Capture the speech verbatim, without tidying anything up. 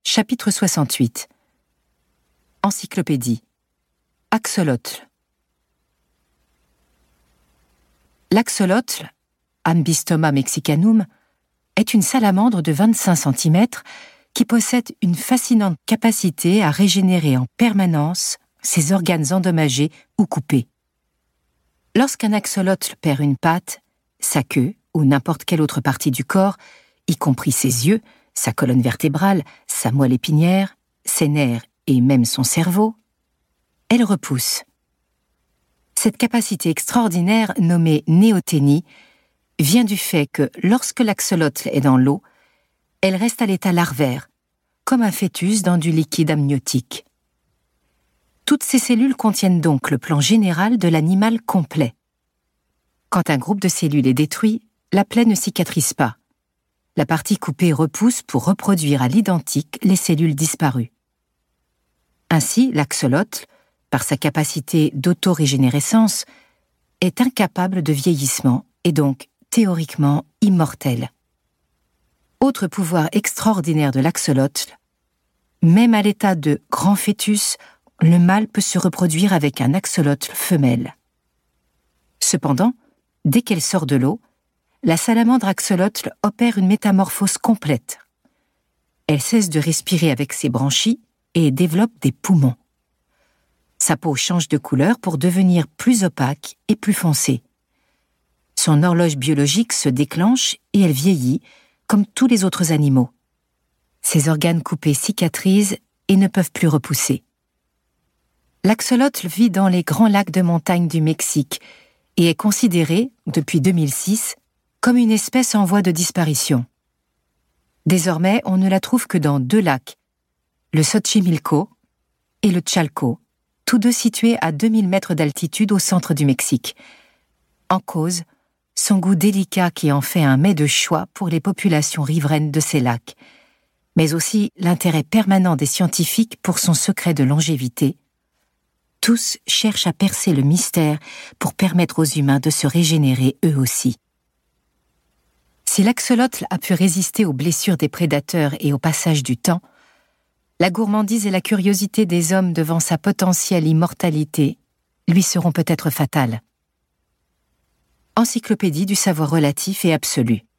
Chapitre soixante-huit. Encyclopédie. Axolotl. L'axolotl, Ambystoma mexicanum, est une salamandre de vingt-cinq centimètres qui possède une fascinante capacité à régénérer en permanence ses organes endommagés ou coupés. Lorsqu'un axolotl perd une patte, sa queue ou n'importe quelle autre partie du corps, y compris ses yeux, sa colonne vertébrale, sa moelle épinière, ses nerfs et même son cerveau, elle repousse. Cette capacité extraordinaire, nommée néoténie, vient du fait que lorsque l'axolotl est dans l'eau, elle reste à l'état larvaire, comme un fœtus dans du liquide amniotique. Toutes ces cellules contiennent donc le plan général de l'animal complet. Quand un groupe de cellules est détruit, la plaie ne cicatrise pas. La partie coupée repousse pour reproduire à l'identique les cellules disparues. Ainsi, l'axolotl, par sa capacité d'autorégénérescence, est incapable de vieillissement et donc théoriquement immortel. Autre pouvoir extraordinaire de l'axolotl, même à l'état de grand fœtus, le mâle peut se reproduire avec un axolotl femelle. Cependant, dès qu'elle sort de l'eau, la salamandre axolotl opère une métamorphose complète. Elle cesse de respirer avec ses branchies et développe des poumons. Sa peau change de couleur pour devenir plus opaque et plus foncée. Son horloge biologique se déclenche et elle vieillit, comme tous les autres animaux. Ses organes coupés cicatrisent et ne peuvent plus repousser. L'axolotl vit dans les grands lacs de montagne du Mexique et est considéré, depuis deux mille six, comme une espèce en voie de disparition. Désormais, on ne la trouve que dans deux lacs, le Xochimilco et le Chalco, tous deux situés à deux mille mètres d'altitude au centre du Mexique. En cause, son goût délicat qui en fait un mets de choix pour les populations riveraines de ces lacs, mais aussi l'intérêt permanent des scientifiques pour son secret de longévité. Tous cherchent à percer le mystère pour permettre aux humains de se régénérer eux aussi. Si l'axolotl a pu résister aux blessures des prédateurs et au passage du temps, la gourmandise et la curiosité des hommes devant sa potentielle immortalité lui seront peut-être fatales. Encyclopédie du savoir relatif et absolu.